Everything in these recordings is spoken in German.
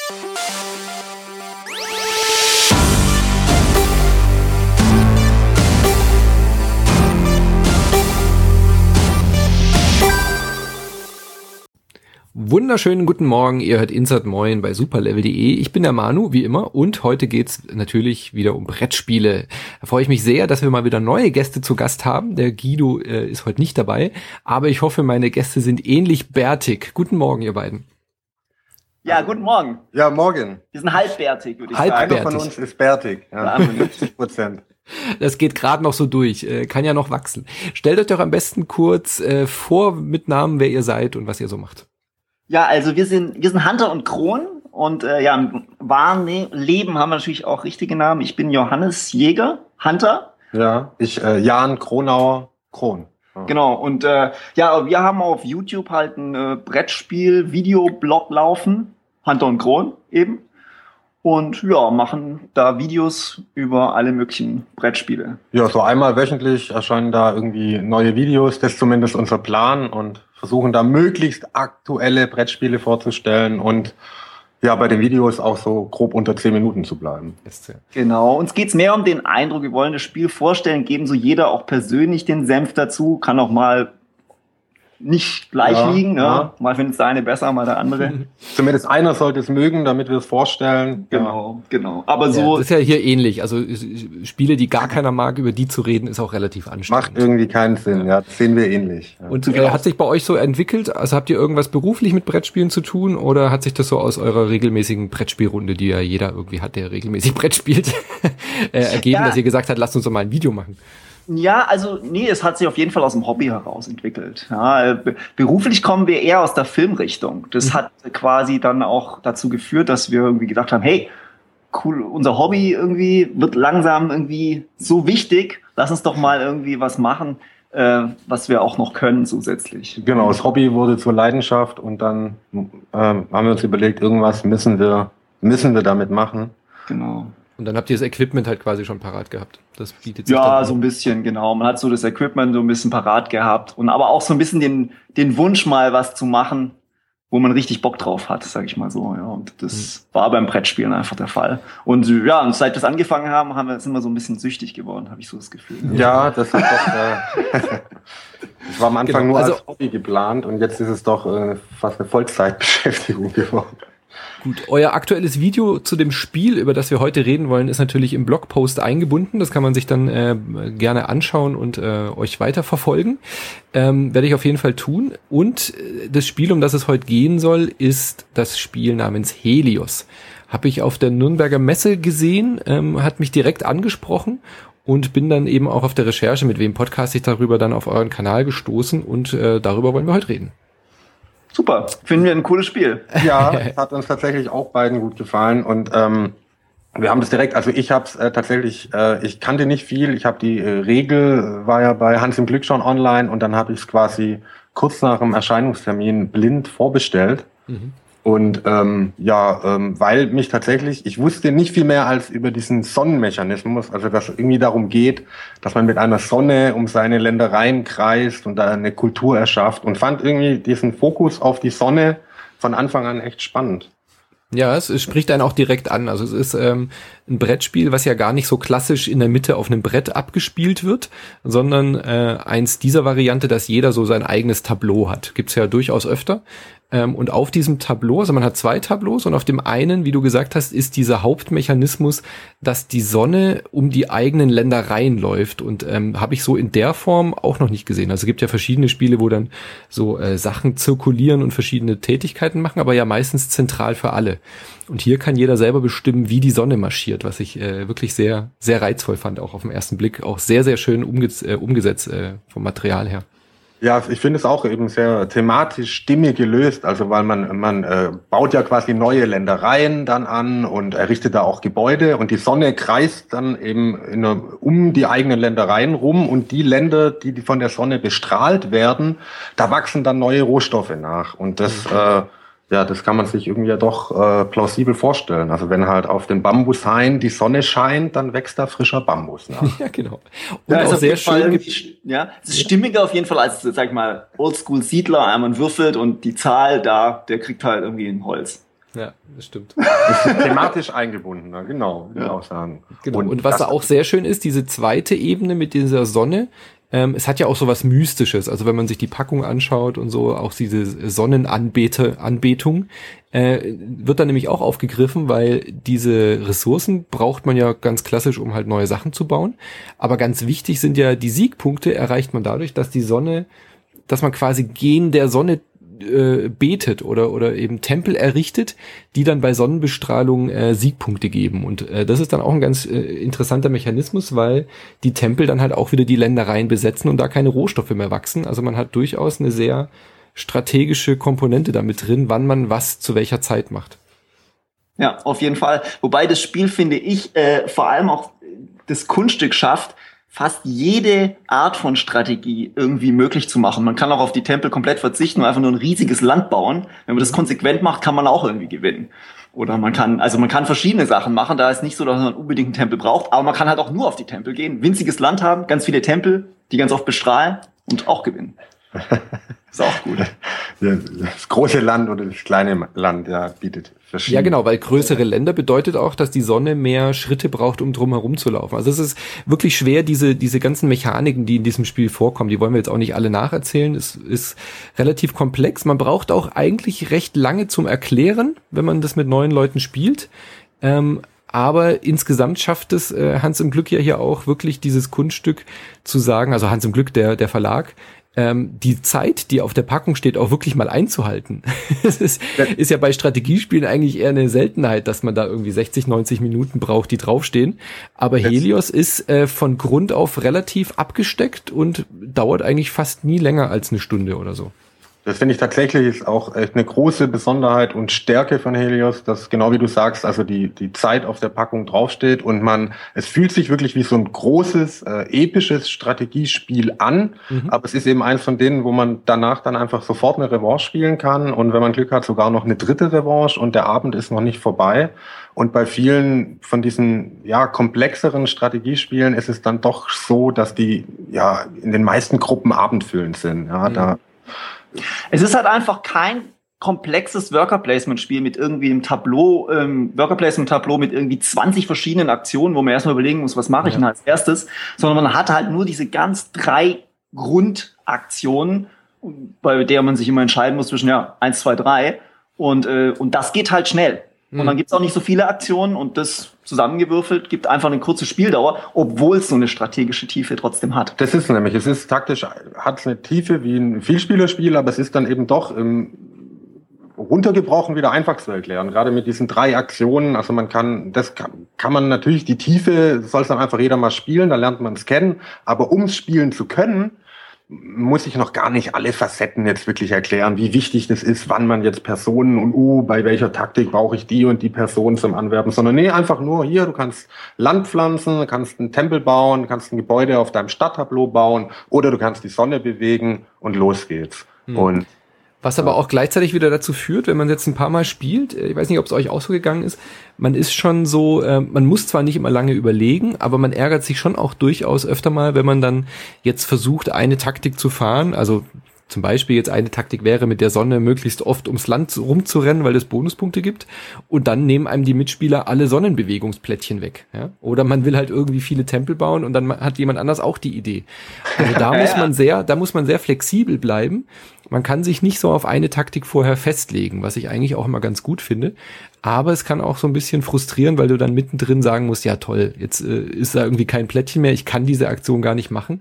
Wunderschönen guten Morgen, ihr hört Insert Moin bei superlevel.de. Ich bin der Manu, wie immer, und heute geht's natürlich wieder um Brettspiele. Da freue ich mich sehr, dass wir mal wieder neue Gäste zu Gast haben. Der Guido ist heute nicht dabei, aber ich hoffe, meine Gäste sind ähnlich bärtig. Guten Morgen, ihr beiden. Ja, guten Morgen. Ja, morgen. Wir sind halbbärtig, würde ich sagen. Halbbärtig. Einer von uns ist bärtig. Ja, 50%. Das geht gerade noch so durch, kann ja noch wachsen. Stellt euch doch am besten kurz vor mit Namen, wer ihr seid und was ihr so macht. Ja, also wir sind Hunter und Kron und im wahren Leben haben wir natürlich auch richtige Namen. Ich bin Johannes Jäger, Hunter. Ja, ich Jan Kronauer, Kron. Ja. Genau, und wir haben auf YouTube halt ein Brettspiel-Videoblog laufen, Hunter und Kron eben. Und ja, machen da Videos über alle möglichen Brettspiele. Ja, so einmal wöchentlich erscheinen da irgendwie neue Videos, das ist zumindest unser Plan, und versuchen da möglichst aktuelle Brettspiele vorzustellen und ja, bei den Videos auch so grob unter 10 Minuten zu bleiben. Genau, uns geht's mehr um den Eindruck, wir wollen das Spiel vorstellen, geben so jeder auch persönlich den Senf dazu, kann auch mal nicht gleich liegen, ne? Ja. Mal findet der eine besser, mal der andere. Zumindest einer sollte es mögen, damit wir es vorstellen. Genau. Aber so. Das ist ja hier ähnlich. Also Spiele, die gar keiner mag, über die zu reden, ist auch relativ anstrengend. Macht irgendwie keinen Sinn, ja. Das sehen wir ähnlich. Ja. Und hat sich bei euch so entwickelt? Also habt ihr irgendwas beruflich mit Brettspielen zu tun, oder hat sich das so aus eurer regelmäßigen Brettspielrunde, die ja jeder irgendwie hat, der regelmäßig Brett spielt, ergeben, dass ihr gesagt habt, lasst uns doch mal ein Video machen? Ja, also es hat sich auf jeden Fall aus dem Hobby heraus entwickelt. Ja, beruflich kommen wir eher aus der Filmrichtung. Das hat quasi dann auch dazu geführt, dass wir irgendwie gedacht haben, hey, cool, unser Hobby irgendwie wird langsam irgendwie so wichtig, lass uns doch mal irgendwie was machen, was wir auch noch können zusätzlich. Genau, das Hobby wurde zur Leidenschaft, und dann haben wir uns überlegt, irgendwas müssen wir damit machen. Genau. Und dann habt ihr das Equipment halt quasi schon parat gehabt. Das bietet sich ja, so ein bisschen, genau. Man hat so das Equipment so ein bisschen parat gehabt und aber auch so ein bisschen den Wunsch, mal was zu machen, wo man richtig Bock drauf hat, sag ich mal so. Ja, und das war beim Brettspielen einfach der Fall. Und ja, und seit wir es angefangen haben, sind wir so ein bisschen süchtig geworden, habe ich so das Gefühl. Ja, das ist doch. Das war am Anfang nur als Hobby geplant, und jetzt ist es doch fast eine Vollzeitbeschäftigung geworden. Gut, euer aktuelles Video zu dem Spiel, über das wir heute reden wollen, ist natürlich im Blogpost eingebunden. Das kann man sich dann gerne anschauen und euch weiterverfolgen. Werde ich auf jeden Fall tun. Und das Spiel, um das es heute gehen soll, ist das Spiel namens Helios. Habe ich auf der Nürnberger Messe gesehen, hat mich direkt angesprochen und bin dann eben auch auf der Recherche, mit wem podcast ich darüber, dann auf euren Kanal gestoßen, und darüber wollen wir heute reden. Super, finden wir ein cooles Spiel. Ja, es hat uns tatsächlich auch beiden gut gefallen, und wir haben das direkt, also ich habe es tatsächlich, ich kannte nicht viel, ich habe die Regel, war ja bei Hans im Glück schon online, und dann habe ich es quasi kurz nach dem Erscheinungstermin blind vorbestellt. Und weil mich tatsächlich, ich wusste nicht viel mehr als über diesen Sonnenmechanismus, also dass es irgendwie darum geht, dass man mit einer Sonne um seine Ländereien kreist und da eine Kultur erschafft, und fand irgendwie diesen Fokus auf die Sonne von Anfang an echt spannend. Ja, es spricht einen auch direkt an. Also es ist ein Brettspiel, was ja gar nicht so klassisch in der Mitte auf einem Brett abgespielt wird, sondern eins dieser Variante, dass jeder so sein eigenes Tableau hat. Gibt's ja durchaus öfter. Und auf diesem Tableau, also man hat 2 Tableaus, und auf dem einen, wie du gesagt hast, ist dieser Hauptmechanismus, dass die Sonne um die eigenen Ländereien läuft, und habe ich so in der Form auch noch nicht gesehen. Also es gibt ja verschiedene Spiele, wo dann so Sachen zirkulieren und verschiedene Tätigkeiten machen, aber ja meistens zentral für alle. Und hier kann jeder selber bestimmen, wie die Sonne marschiert, was ich wirklich sehr, sehr reizvoll fand, auch auf den ersten Blick, auch sehr, sehr schön umgesetzt vom Material her. Ja, ich finde es auch eben sehr thematisch stimmig gelöst, also weil man baut ja quasi neue Ländereien dann an und errichtet da auch Gebäude, und die Sonne kreist dann eben um die eigenen Ländereien rum, und die Länder, die von der Sonne bestrahlt werden, da wachsen dann neue Rohstoffe nach, und das das kann man sich irgendwie ja doch plausibel vorstellen. Also wenn halt auf den Bambushain die Sonne scheint, dann wächst da frischer Bambus nach. Ja, genau. Und ja, auch sehr schön. Es ist stimmiger auf jeden Fall als, sag ich mal, Oldschool-Siedler. Man würfelt und die Zahl da, der kriegt halt irgendwie ein Holz. Ja, das stimmt. Das ist thematisch eingebunden, genau, würde ich auch sagen. Genau. Und was da auch sehr schön ist, diese zweite Ebene mit dieser Sonne, es hat ja auch so was Mystisches, also wenn man sich die Packung anschaut und so, auch diese Sonnenanbetung, wird dann nämlich auch aufgegriffen, weil diese Ressourcen braucht man ja ganz klassisch, um halt neue Sachen zu bauen. Aber ganz wichtig sind ja die Siegpunkte, erreicht man dadurch, dass man quasi gen der Sonne betet oder eben Tempel errichtet, die dann bei Sonnenbestrahlung Siegpunkte geben. Und das ist dann auch ein ganz interessanter Mechanismus, weil die Tempel dann halt auch wieder die Ländereien besetzen und da keine Rohstoffe mehr wachsen. Also man hat durchaus eine sehr strategische Komponente damit drin, wann man was zu welcher Zeit macht. Ja, auf jeden Fall. Wobei das Spiel, finde ich, vor allem auch das Kunststück schafft, fast jede Art von Strategie irgendwie möglich zu machen. Man kann auch auf die Tempel komplett verzichten und einfach nur ein riesiges Land bauen. Wenn man das konsequent macht, kann man auch irgendwie gewinnen. Oder man kann verschiedene Sachen machen. Da ist nicht so, dass man unbedingt einen Tempel braucht, aber man kann halt auch nur auf die Tempel gehen, winziges Land haben, ganz viele Tempel, die ganz oft bestrahlen und auch gewinnen. Ist auch gut. Das große Land oder das kleine Land, bietet verschiedene. Ja, genau, weil größere Länder bedeutet auch, dass die Sonne mehr Schritte braucht, um drum herum zu laufen. Also es ist wirklich schwer, diese ganzen Mechaniken, die in diesem Spiel vorkommen, die wollen wir jetzt auch nicht alle nacherzählen. Es ist relativ komplex. Man braucht auch eigentlich recht lange zum Erklären, wenn man das mit neuen Leuten spielt. Aber insgesamt schafft es Hans im Glück ja hier auch wirklich dieses Kunststück zu sagen, also Hans im Glück, der Verlag, die Zeit, die auf der Packung steht, auch wirklich mal einzuhalten. Es ist ja bei Strategiespielen eigentlich eher eine Seltenheit, dass man da irgendwie 60, 90 Minuten braucht, die draufstehen. Aber Helios ist von Grund auf relativ abgesteckt und dauert eigentlich fast nie länger als eine Stunde oder so. Das finde ich tatsächlich ist auch echt eine große Besonderheit und Stärke von Helios, dass genau wie du sagst, also die Zeit auf der Packung draufsteht und es fühlt sich wirklich wie so ein großes, episches Strategiespiel an, aber es ist eben eins von denen, wo man danach dann einfach sofort eine Revanche spielen kann und wenn man Glück hat, sogar noch eine dritte Revanche und der Abend ist noch nicht vorbei. Und bei vielen von diesen komplexeren Strategiespielen ist es dann doch so, dass die in den meisten Gruppen abendfüllend sind. Es ist halt einfach kein komplexes Worker-Placement-Spiel mit irgendwie einem Tableau, Worker-Placement-Tableau mit irgendwie 20 verschiedenen Aktionen, wo man erstmal überlegen muss, was mache ich denn als erstes, sondern man hat halt nur diese ganz 3 Grundaktionen, bei der man sich immer entscheiden muss zwischen 1, 2, 3 und das geht halt schnell. Und dann gibt's auch nicht so viele Aktionen und das zusammengewürfelt gibt einfach eine kurze Spieldauer, obwohl es so eine strategische Tiefe trotzdem hat. Das ist nämlich, es ist taktisch, hat es eine Tiefe wie ein Vielspielerspiel, aber es ist dann eben doch runtergebrochen wieder einfach zu erklären. Gerade mit diesen 3 Aktionen, also kann man natürlich, die Tiefe soll es dann einfach jeder mal spielen, da lernt man es kennen, aber um es spielen zu können, muss ich noch gar nicht alle Facetten jetzt wirklich erklären, wie wichtig das ist, wann man jetzt Personen und bei welcher Taktik brauche ich die und die Person zum Anwerben, sondern einfach nur hier, du kannst Land pflanzen, kannst einen Tempel bauen, kannst ein Gebäude auf deinem Stadttableau bauen oder du kannst die Sonne bewegen und los geht's. Und was aber auch gleichzeitig wieder dazu führt, wenn man jetzt ein paar Mal spielt, ich weiß nicht, ob es euch auch so gegangen ist, man ist schon so, man muss zwar nicht immer lange überlegen, aber man ärgert sich schon auch durchaus öfter mal, wenn man dann jetzt versucht, eine Taktik zu fahren, also zum Beispiel jetzt eine Taktik wäre, mit der Sonne möglichst oft ums Land rumzurennen, weil es Bonuspunkte gibt. Und dann nehmen einem die Mitspieler alle Sonnenbewegungsplättchen weg. Ja? Oder man will halt irgendwie viele Tempel bauen und dann hat jemand anders auch die Idee. Also da muss man sehr flexibel bleiben. Man kann sich nicht so auf eine Taktik vorher festlegen, was ich eigentlich auch immer ganz gut finde. Aber es kann auch so ein bisschen frustrieren, weil du dann mittendrin sagen musst, ja toll, jetzt ist da irgendwie kein Plättchen mehr, ich kann diese Aktion gar nicht machen.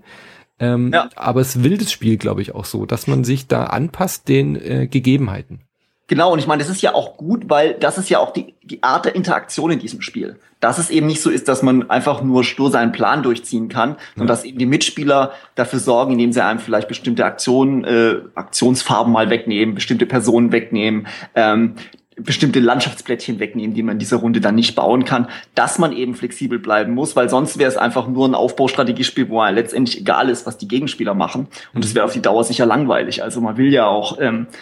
Aber es will das Spiel, glaube ich, auch so, dass man sich da anpasst den Gegebenheiten. Genau, und ich meine, das ist ja auch gut, weil das ist ja auch die Art der Interaktion in diesem Spiel. Dass es eben nicht so ist, dass man einfach nur stur seinen Plan durchziehen kann, sondern dass eben die Mitspieler dafür sorgen, indem sie einem vielleicht bestimmte Aktionsfarben mal wegnehmen, bestimmte Personen wegnehmen, bestimmte Landschaftsplättchen wegnehmen, die man in dieser Runde dann nicht bauen kann, dass man eben flexibel bleiben muss, weil sonst wäre es einfach nur ein Aufbaustrategiespiel, wo letztendlich egal ist, was die Gegenspieler machen. Und das wäre auf die Dauer sicher langweilig. Also man will ja auch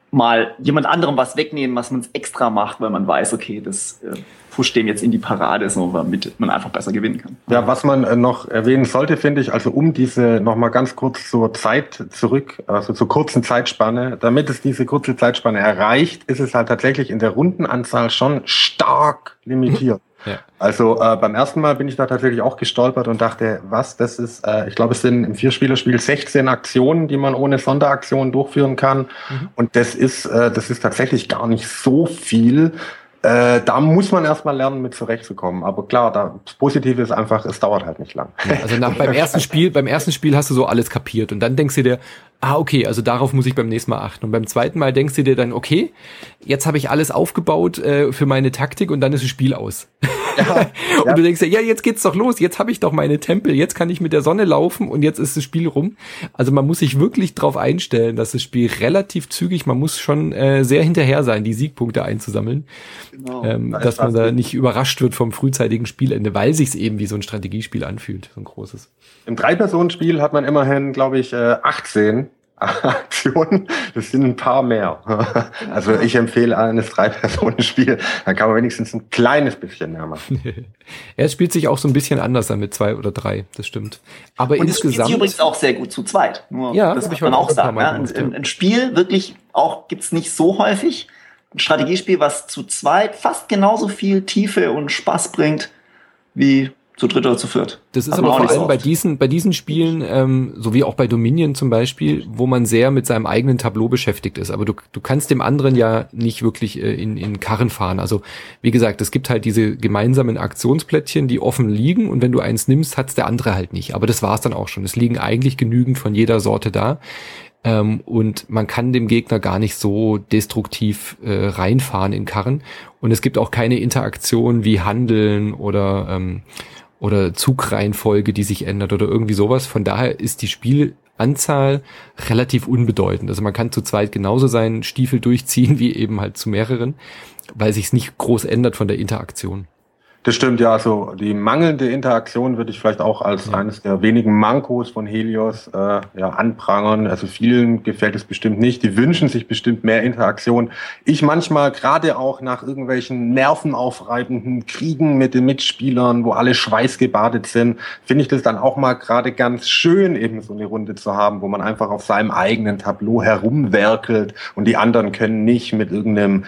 mal jemand anderem was wegnehmen, was man extra macht, weil man weiß, okay, das pusht dem jetzt in die Parade, so, damit man einfach besser gewinnen kann. Ja, was man noch erwähnen sollte, finde ich, also um diese nochmal ganz kurz zur Zeit zurück, also zur kurzen Zeitspanne, damit es diese kurze Zeitspanne erreicht, ist es halt tatsächlich in der Rundenanzahl schon stark limitiert. Ja. Also beim ersten Mal bin ich da tatsächlich auch gestolpert und dachte, was, das ist, ich glaube, es sind im 4-Spieler-Spiel 16 Aktionen, die man ohne Sonderaktionen durchführen kann. Und das ist tatsächlich gar nicht so viel. Da muss man erstmal lernen, mit zurechtzukommen. Aber klar, das Positive ist einfach, es dauert halt nicht lang. Ja, also beim ersten Spiel hast du so alles kapiert und dann denkst du dir, okay, also darauf muss ich beim nächsten Mal achten. Und beim zweiten Mal denkst du dir dann, okay, jetzt habe ich alles aufgebaut für meine Taktik und dann ist das Spiel aus. Ja, und du denkst dir, ja, jetzt geht's doch los, jetzt habe ich doch meine Tempel, jetzt kann ich mit der Sonne laufen und jetzt ist das Spiel rum. Also man muss sich wirklich drauf einstellen, dass das Spiel relativ zügig, man muss schon sehr hinterher sein, die Siegpunkte einzusammeln, genau. Dass man da nicht überrascht wird vom frühzeitigen Spielende, weil sich's eben wie so ein Strategiespiel anfühlt, so ein großes. Im 3-Personen-Spiel hat man immerhin, glaube ich, 18 Aktionen. Das sind ein paar mehr. Also ich empfehle eines 3-Personen-Spiel. Da kann man wenigstens ein kleines bisschen mehr machen. Es spielt sich auch so ein bisschen anders dann mit 2 oder 3, das stimmt. Aber und insgesamt. Es spielt sich übrigens auch sehr gut zu zweit. Nur ja, das muss man auch sagen. Ja. Ein Spiel wirklich auch gibt's nicht so häufig. Ein Strategiespiel, was zu zweit fast genauso viel Tiefe und Spaß bringt wie zu dritt oder zu viert. Das ist aber vor allem bei diesen Spielen, so wie auch bei Dominion zum Beispiel, wo man sehr mit seinem eigenen Tableau beschäftigt ist. Aber du kannst dem anderen ja nicht wirklich in Karren fahren. Also wie gesagt, es gibt halt diese gemeinsamen Aktionsplättchen, die offen liegen und wenn du eins nimmst, hat's der andere halt nicht. Aber das war's dann auch schon. Es liegen eigentlich genügend von jeder Sorte da. Und man kann dem Gegner gar nicht so destruktiv reinfahren in Karren. Und es gibt auch keine Interaktion wie Handeln oder Zugreihenfolge, die sich ändert oder irgendwie sowas. Von daher ist die Spielanzahl relativ unbedeutend. Also man kann zu zweit genauso seinen Stiefel durchziehen wie eben halt zu mehreren, weil sich's nicht groß ändert von der Interaktion. Das stimmt, ja, also die mangelnde Interaktion würde ich vielleicht auch als eines der wenigen Mankos von Helios anprangern. Also vielen gefällt es bestimmt nicht. Die wünschen sich bestimmt mehr Interaktion. Ich manchmal, gerade auch nach irgendwelchen nervenaufreibenden Kriegen mit den Mitspielern, wo alle schweißgebadet sind, finde ich das dann auch mal gerade ganz schön, eben so eine Runde zu haben, wo man einfach auf seinem eigenen Tableau herumwerkelt und die anderen können nicht mit irgendeinem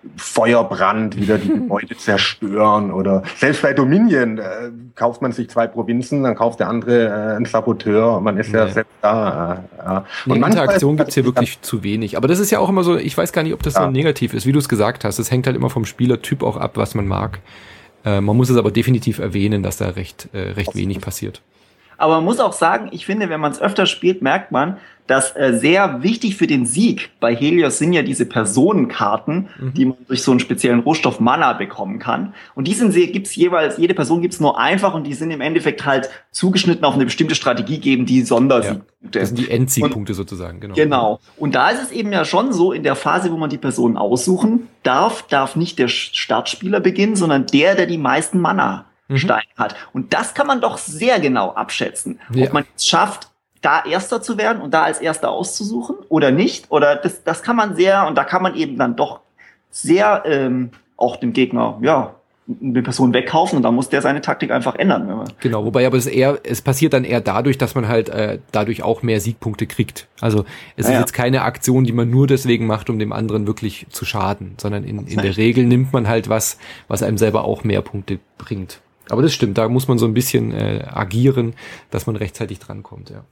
Feuerbrand wieder die Gebäude zerstören oder selbst bei Dominion kauft man sich 2 Provinzen, dann kauft der andere einen Saboteur, man ist ja selbst da. Und Interaktion gibt's hier wirklich zu wenig. Aber das ist ja auch immer so, ich weiß gar nicht, ob das so negativ ist, wie du es gesagt hast. Es hängt halt immer vom Spielertyp auch ab, was man mag. Man muss es aber definitiv erwähnen, dass da recht wenig passiert. Aber man muss auch sagen, ich finde, wenn man es öfter spielt, merkt man, dass sehr wichtig für den Sieg bei Helios sind ja diese Personenkarten, die man durch so einen speziellen Rohstoff Mana bekommen kann. Und die gibt's jeweils, jede Person gibt's nur einfach und die sind im Endeffekt halt zugeschnitten auf eine bestimmte Strategie, geben die Sondersiegpunkte. Ja, das sind die Endsiegpunkte sozusagen, genau. Genau. Und da ist es eben ja schon so, in der Phase, wo man die Personen aussuchen darf nicht der Startspieler beginnen, sondern der die meisten Mana Steine hat. Und das kann man doch sehr genau abschätzen. Ja. Ob man es schafft, da Erster zu werden und da als Erster auszusuchen oder nicht. Oder das kann man sehr, und da kann man eben dann doch sehr auch dem Gegner, eine Person wegkaufen und dann muss der seine Taktik einfach ändern. Genau, wobei aber es passiert dann eher dadurch, dass man halt dadurch auch mehr Siegpunkte kriegt. Also es ist jetzt keine Aktion, die man nur deswegen macht, um dem anderen wirklich zu schaden, sondern in der Regel nimmt man halt was einem selber auch mehr Punkte bringt. Aber das stimmt, da muss man so ein bisschen agieren, dass man rechtzeitig drankommt, ja.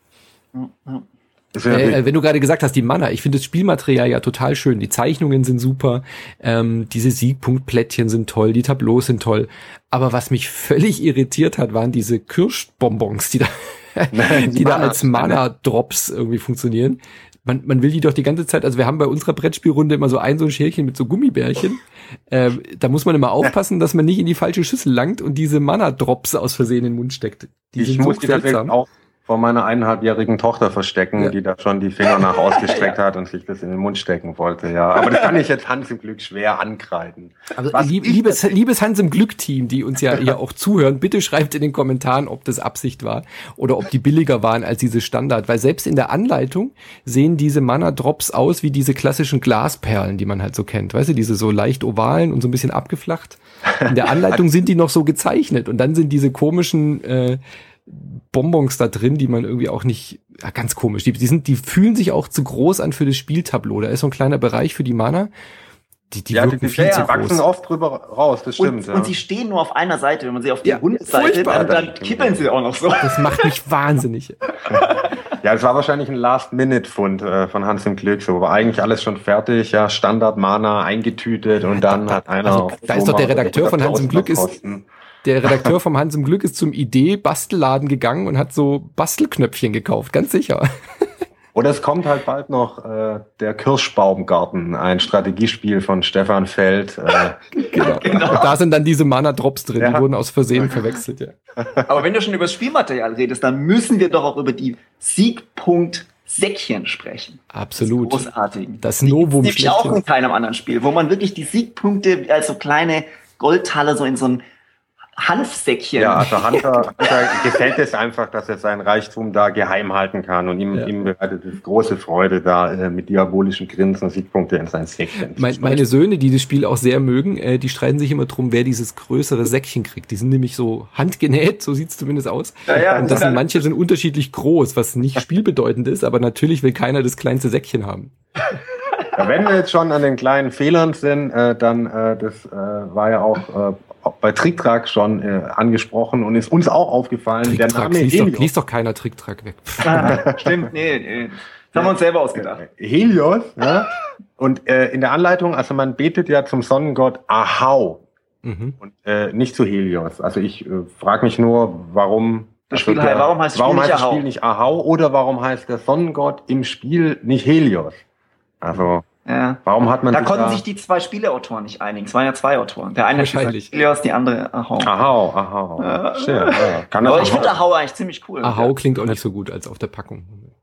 Wenn du gerade gesagt hast, die Mana, ich finde das Spielmaterial ja total schön. Die Zeichnungen sind super, diese Siegpunktplättchen sind toll, die Tableaus sind toll. Aber was mich völlig irritiert hat, waren diese Kirschbonbons, die da als Mana-Drops irgendwie funktionieren. Man will die doch die ganze Zeit, also wir haben bei unserer Brettspielrunde immer so ein Schälchen mit so Gummibärchen. Da muss man immer aufpassen, dass man nicht in die falsche Schüssel langt und diese Mana-Drops aus Versehen in den Mund steckt. Die sind so seltsam. vor meiner 1,5-jährigen Tochter verstecken, die da schon die Finger nach ausgestreckt hat und sich das in den Mund stecken wollte, ja. Aber das kann ich jetzt Hans im Glück schwer ankreiden. Also, liebes Hans im Glück-Team, die uns ja hier auch zuhören, bitte schreibt in den Kommentaren, ob das Absicht war oder ob die billiger waren als diese Standard, weil selbst in der Anleitung sehen diese Mana-Drops aus wie diese klassischen Glasperlen, die man halt so kennt, weißt du, diese so leicht ovalen und so ein bisschen abgeflacht. In der Anleitung sind die noch so gezeichnet und dann sind diese komischen Bonbons da drin, die man irgendwie auch nicht, ja, ganz komisch, die fühlen sich auch zu groß an für das Spieltableau. Da ist so ein kleiner Bereich für die Mana. Die wirken viel zu groß. Die wachsen oft drüber raus, das stimmt. Und sie stehen nur auf einer Seite, wenn man sie auf die runde Seite, dann kippeln sie auch noch so. Das macht mich wahnsinnig. Ja, es war wahrscheinlich ein Last-Minute-Fund von Hans im Glück, so war eigentlich alles schon fertig, ja, Standard-Mana eingetütet und dann hat einer... Also, da ist doch der Redakteur von Hans im Glück Der Redakteur vom Hans im Glück ist zum Idee-Bastelladen gegangen und hat so Bastelknöpfchen gekauft, ganz sicher. Oder es kommt halt bald noch der Kirschbaumgarten, ein Strategiespiel von Stefan Feld. Genau. Und da sind dann diese Mana-Drops drin, die wurden aus Versehen verwechselt. Ja. Aber wenn du schon über das Spielmaterial redest, dann müssen wir doch auch über die Siegpunkt-Säckchen sprechen. Absolut. Das Großartigen. Das Novum schlechthin. Das auch in keinem anderen Spiel, wo man wirklich die Siegpunkte als so kleine Goldtaler so in so ein Hanfsäckchen. Ja, also Hunter gefällt es einfach, dass er seinen Reichtum da geheim halten kann und ihm bereitet es große Freude, da mit diabolischen Grinsen Siegpunkte in sein Säckchen. Meine Söhne, die das Spiel auch sehr mögen, die streiten sich immer drum, wer dieses größere Säckchen kriegt. Die sind nämlich so handgenäht, so sieht's zumindest aus. Ja, und manche sind unterschiedlich groß, was nicht spielbedeutend ist, aber natürlich will keiner das kleinste Säckchen haben. Ja, wenn wir jetzt schon an den kleinen Fehlern sind, dann das war ja auch bei Tricktrack schon angesprochen und ist uns auch aufgefallen. Der Name liest doch keiner Tricktrack weg. Stimmt, nee. Das haben wir uns selber ausgedacht. Helios, ja. Und in der Anleitung, also man betet ja zum Sonnengott Ahau und nicht zu Helios. Also ich frage mich nur, warum warum heißt das Spiel nicht Ahau oder warum heißt der Sonnengott im Spiel nicht Helios? Also warum hat man da konnten sich die zwei Spieleautoren nicht einigen. Es waren ja zwei Autoren. Der eine wahrscheinlich Helios, die andere Ahau. Ahau. Schön, ja. Aber ich finde Ahau eigentlich ziemlich cool. Ahau klingt auch nicht so gut als auf der Packung.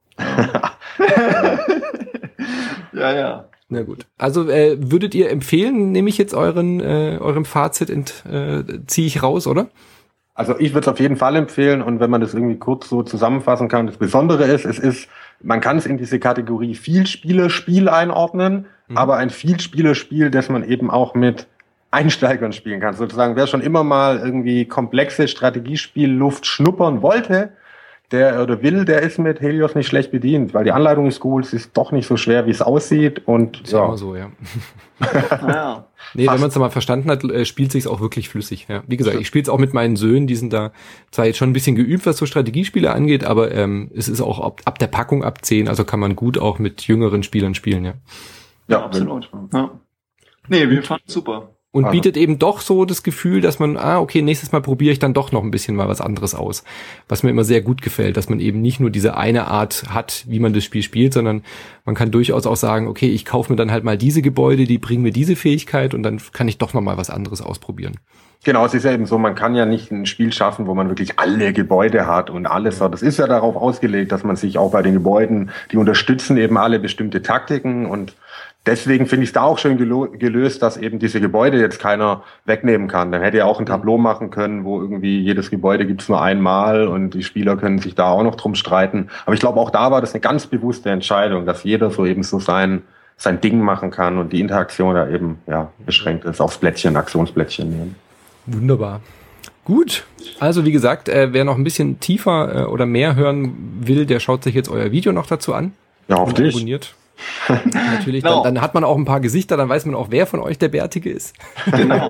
Ja. Na gut. Also würdet ihr empfehlen, nehme ich jetzt eurem Fazit ziehe ich raus, oder? Also ich würde es auf jeden Fall empfehlen und wenn man das irgendwie kurz so zusammenfassen kann, das Besondere ist, man kann es in diese Kategorie Vielspielerspiel einordnen, aber ein Vielspielerspiel, das man eben auch mit Einsteigern spielen kann. Sozusagen, wer schon immer mal irgendwie komplexe Strategiespielluft schnuppern wollte, der ist mit Helios nicht schlecht bedient, weil die Anleitung ist gut, es ist doch nicht so schwer, wie es aussieht und ist immer so, ja. Nee, wenn man es mal verstanden hat, spielt sich's auch wirklich flüssig. Ja. Wie gesagt, ich spiele es auch mit meinen Söhnen, die sind da zwar jetzt schon ein bisschen geübt, was so Strategiespiele angeht, aber es ist auch ab der Packung ab 10, also kann man gut auch mit jüngeren Spielern spielen, ja. Ja, absolut. Ja. Nee, wir fanden es super. Und bietet eben doch so das Gefühl, dass man, okay, nächstes Mal probiere ich dann doch noch ein bisschen mal was anderes aus. Was mir immer sehr gut gefällt, dass man eben nicht nur diese eine Art hat, wie man das Spiel spielt, sondern man kann durchaus auch sagen, okay, ich kaufe mir dann halt mal diese Gebäude, die bringen mir diese Fähigkeit und dann kann ich doch noch mal was anderes ausprobieren. Genau, es ist ja eben so, man kann ja nicht ein Spiel schaffen, wo man wirklich alle Gebäude hat und alles. Das ist ja darauf ausgelegt, dass man sich auch bei den Gebäuden, die unterstützen eben alle bestimmte Taktiken und deswegen finde ich es da auch schön gelöst, dass eben diese Gebäude jetzt keiner wegnehmen kann. Dann hätte er auch ein Tableau machen können, wo irgendwie jedes Gebäude gibt's nur einmal und die Spieler können sich da auch noch drum streiten. Aber ich glaube, auch da war das eine ganz bewusste Entscheidung, dass jeder so eben so sein Ding machen kann und die Interaktion da eben beschränkt ist aufs Plättchen, Aktionsplättchen nehmen. Wunderbar. Gut, also wie gesagt, wer noch ein bisschen tiefer oder mehr hören will, der schaut sich jetzt euer Video noch dazu an. Ja, auf dich. Abonniert. Natürlich, dann hat man auch ein paar Gesichter, dann weiß man auch, wer von euch der Bärtige ist. Genau.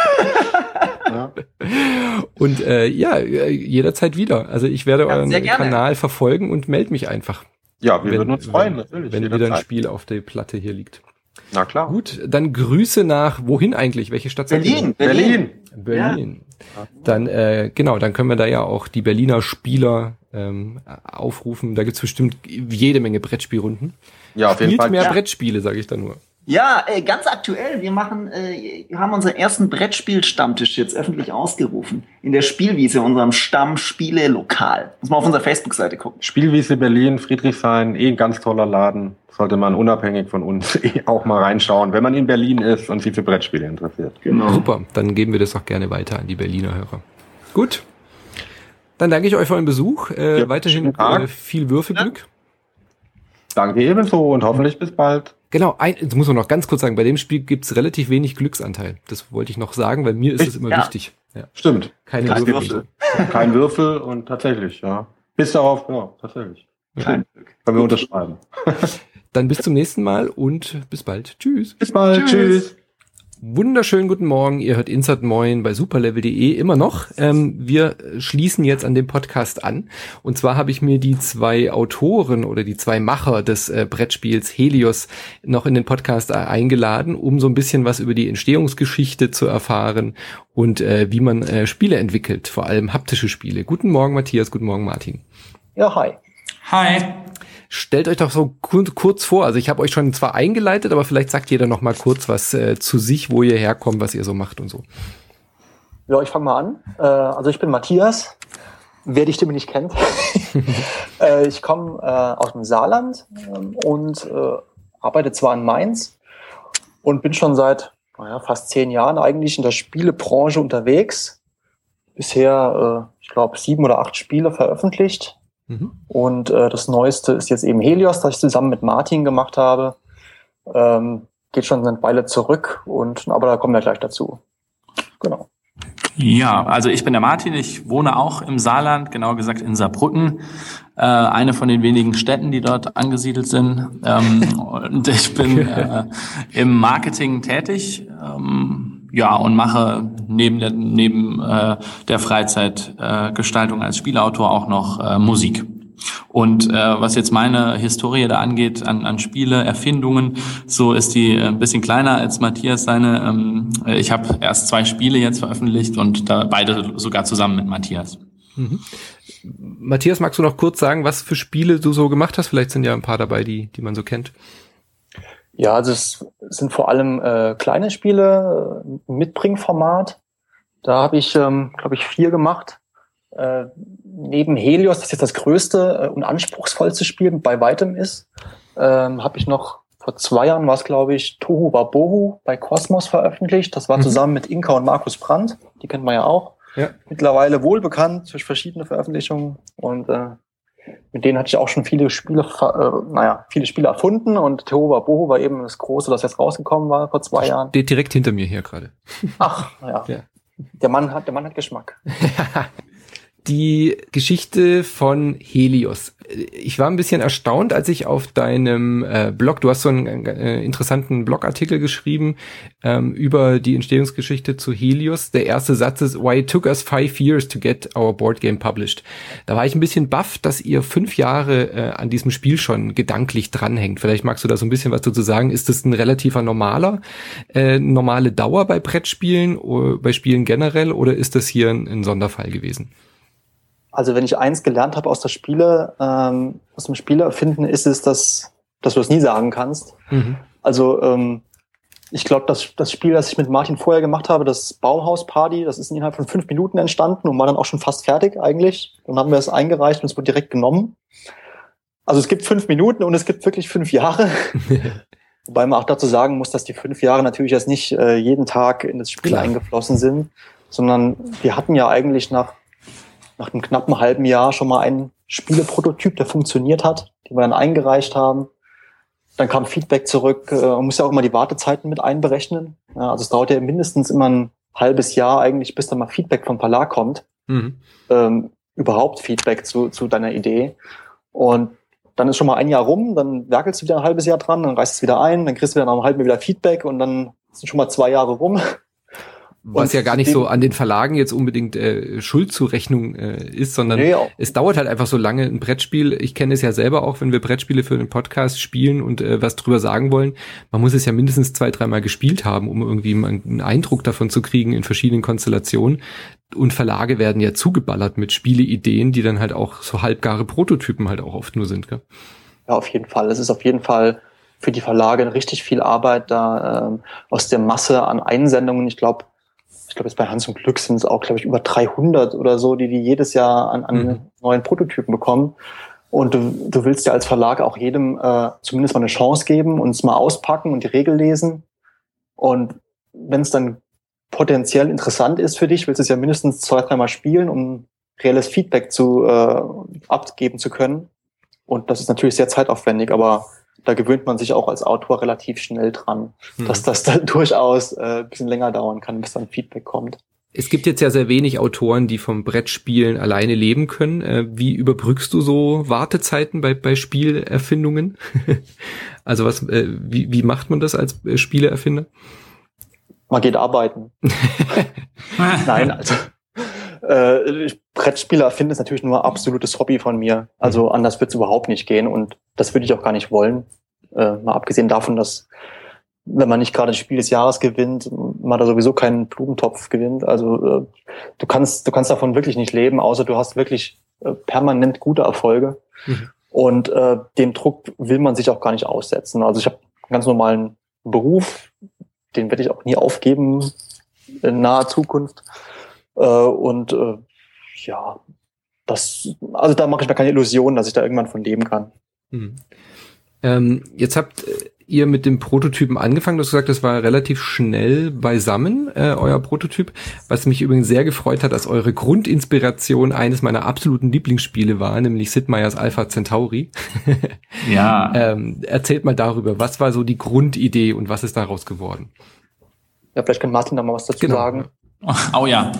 Und jederzeit wieder. Also ich werde euren Kanal verfolgen und melde mich einfach. Ja, wir würden uns freuen, natürlich. Wenn wieder ein Spiel auf der Platte hier liegt. Na klar. Gut, dann Grüße nach, wohin eigentlich? Welche Stadt? Berlin. Ja. Dann, dann können wir da ja auch die Berliner Spieler aufrufen. Da gibt's bestimmt jede Menge Brettspielrunden. Ja, auf jeden Fall. Mehr Brettspiele, sage ich da nur. Ja, ganz aktuell. Wir haben unseren ersten Brettspiel-Stammtisch jetzt öffentlich ausgerufen. In der Spielwiese, unserem Stammspiele-Lokal. Muss man auf unserer Facebook-Seite gucken. Spielwiese Berlin, Friedrichshain, ein ganz toller Laden. Sollte man unabhängig von uns auch mal reinschauen, wenn man in Berlin ist und sich für Brettspiele interessiert. Genau. Super, dann geben wir das auch gerne weiter an die Berliner Hörer. Gut, dann danke ich euch für euren Besuch. Weiterhin viel Würfelglück. Ja. Danke ebenso und hoffentlich bis bald. Genau, das muss man noch ganz kurz sagen, bei dem Spiel gibt's relativ wenig Glücksanteil. Das wollte ich noch sagen, weil mir ist es immer wichtig. Ja. Stimmt. Kein Würfel. Kein Würfel und tatsächlich, ja. Bis darauf, ja, tatsächlich. Kein Glück. Können wir unterschreiben. Dann bis zum nächsten Mal und bis bald. Tschüss. Bis bald. Tschüss. Wunderschönen guten Morgen, ihr hört Insert Moin bei superlevel.de immer noch. Wir schließen jetzt an dem Podcast an. Und zwar habe ich mir die 2 Autoren oder die 2 Macher des Brettspiels Helios noch in den Podcast eingeladen, um so ein bisschen was über die Entstehungsgeschichte zu erfahren und wie man Spiele entwickelt, vor allem haptische Spiele. Guten Morgen Matthias, guten Morgen Martin. Ja, hi. Hi. Stellt euch doch so kurz vor, also ich habe euch schon zwar eingeleitet, aber vielleicht sagt jeder noch mal kurz was zu sich, wo ihr herkommt, was ihr so macht und so. Ja, ich fange mal an. Also ich bin Matthias, wer die Stimme nicht kennt. Ich komme aus dem Saarland und arbeite zwar in Mainz und bin schon seit fast 10 Jahren eigentlich in der Spielebranche unterwegs. Bisher, ich glaube, 7 oder 8 Spiele veröffentlicht. Und das Neueste ist jetzt eben Helios, das ich zusammen mit Martin gemacht habe. Geht schon eine Weile zurück, aber da kommen wir gleich dazu. Genau. Ja, also ich bin der Martin, ich wohne auch im Saarland, genauer gesagt in Saarbrücken, eine von den wenigen Städten, die dort angesiedelt sind. Und ich bin im Marketing tätig. Und mache neben der Freizeitgestaltung als Spielautor auch noch Musik. Und was jetzt meine Historie da angeht, an Spiele, Erfindungen, so ist die ein bisschen kleiner als Matthias seine. Ich habe erst 2 Spiele jetzt veröffentlicht und da beide sogar zusammen mit Matthias. Mhm. Matthias, magst du noch kurz sagen, was für Spiele du so gemacht hast? Vielleicht sind ja ein paar dabei, die man so kennt. Ja, also es sind vor allem kleine Spiele, Mitbringformat. Da habe ich, glaube ich, 4 gemacht. Neben Helios, das jetzt das größte und anspruchsvollste Spiel bei weitem ist, habe ich noch vor 2 Jahren, war es glaube ich, Tohu Wabohu bei Kosmos veröffentlicht. Das war zusammen mit Inka und Markus Brandt, die kennt man ja auch. Ja. Mittlerweile wohlbekannt durch verschiedene Veröffentlichungen und mit denen hatte ich auch schon viele Spiele erfunden und Tohu Wabohu war eben das Große, das jetzt rausgekommen war vor 2 Jahren. Steht direkt hinter mir hier gerade. Ach, ja. Der Mann hat Geschmack. Die Geschichte von Helios. Ich war ein bisschen erstaunt, als ich auf deinem Blog, du hast so einen interessanten Blogartikel geschrieben über die Entstehungsgeschichte zu Helios. Der erste Satz ist, why it took us 5 years to get our board game published. Da war ich ein bisschen baff, dass ihr 5 Jahre an diesem Spiel schon gedanklich dranhängt. Vielleicht magst du da so ein bisschen was dazu sagen. Ist das ein relativer normale Dauer bei Brettspielen, bei Spielen generell, oder ist das hier ein Sonderfall gewesen? Also wenn ich eins gelernt habe aus dem Spieleerfinden, ist es, dass du das nie sagen kannst. Mhm. Also ich glaube, das Spiel, das ich mit Martin vorher gemacht habe, das Baumhaus-Party, das ist innerhalb von 5 Minuten entstanden und war dann auch schon fast fertig eigentlich. Dann haben wir es eingereicht und es wurde direkt genommen. Also es gibt 5 Minuten und es gibt wirklich 5 Jahre. Wobei man auch dazu sagen muss, dass die 5 Jahre natürlich jetzt nicht jeden Tag in das Spiel eingeflossen sind, sondern wir hatten ja eigentlich nach einem knappen halben Jahr schon mal einen Spieleprototyp, der funktioniert hat, den wir dann eingereicht haben. Dann kam Feedback zurück. Man muss ja auch immer die Wartezeiten mit einberechnen. Ja, also es dauert ja mindestens immer ein halbes Jahr eigentlich, bis dann mal Feedback vom Verlag kommt. Mhm. Überhaupt Feedback zu deiner Idee. Und dann ist schon mal ein Jahr rum, dann werkelst du wieder ein halbes Jahr dran, dann reißt es wieder ein, dann kriegst du wieder nach einem halben Jahr wieder Feedback und dann sind schon mal 2 Jahre rum. Was ja gar nicht so an den Verlagen jetzt unbedingt Schuldzurechnung ist, sondern es dauert halt einfach so lange ein Brettspiel. Ich kenne es ja selber auch, wenn wir Brettspiele für den Podcast spielen und was drüber sagen wollen. Man muss es ja mindestens 2-3 Mal gespielt haben, um irgendwie einen Eindruck davon zu kriegen in verschiedenen Konstellationen. Und Verlage werden ja zugeballert mit Spieleideen, die dann halt auch so halbgare Prototypen halt auch oft nur sind. Gell? Ja, auf jeden Fall. Es ist auf jeden Fall für die Verlage richtig viel Arbeit da aus der Masse an Einsendungen. Ich glaube, jetzt bei Hans und Glück sind es auch, glaube ich, über 300 oder so, die jedes Jahr an neuen Prototypen bekommen. Und du willst ja als Verlag auch jedem zumindest mal eine Chance geben und es mal auspacken und die Regel lesen. Und wenn es dann potenziell interessant ist für dich, willst du es ja mindestens 2-3 Mal spielen, um reelles Feedback abgeben zu können. Und das ist natürlich sehr zeitaufwendig, aber da gewöhnt man sich auch als Autor relativ schnell dran, dass das dann durchaus ein bisschen länger dauern kann, bis dann Feedback kommt. Es gibt jetzt ja sehr wenig Autoren, die vom Brettspielen alleine leben können. Wie überbrückst du so Wartezeiten bei Spielerfindungen? Also wie macht man das als Spieleerfinder? Man geht arbeiten. Nein, also Brettspieler erfinden ist natürlich nur absolutes Hobby von mir. Also anders wird es überhaupt nicht gehen und das würde ich auch gar nicht wollen. Mal abgesehen davon, dass wenn man nicht gerade das Spiel des Jahres gewinnt, man da sowieso keinen Blumentopf gewinnt. Also du kannst davon wirklich nicht leben, außer du hast wirklich permanent gute Erfolge. Und dem Druck will man sich auch gar nicht aussetzen. Also ich habe einen ganz normalen Beruf, den werde ich auch nie aufgeben in naher Zukunft. Ja, also da mache ich mir keine Illusionen, dass ich da irgendwann von leben kann. Jetzt habt ihr mit dem Prototypen angefangen. Du hast gesagt, das war relativ schnell beisammen, euer Prototyp. Was mich übrigens sehr gefreut hat, dass eure Grundinspiration eines meiner absoluten Lieblingsspiele war, nämlich Sid Meier's Alpha Centauri. Ja. Erzählt mal darüber. Was war so die Grundidee und was ist daraus geworden? Ja, vielleicht kann Martin da mal was dazu sagen. Oh ja.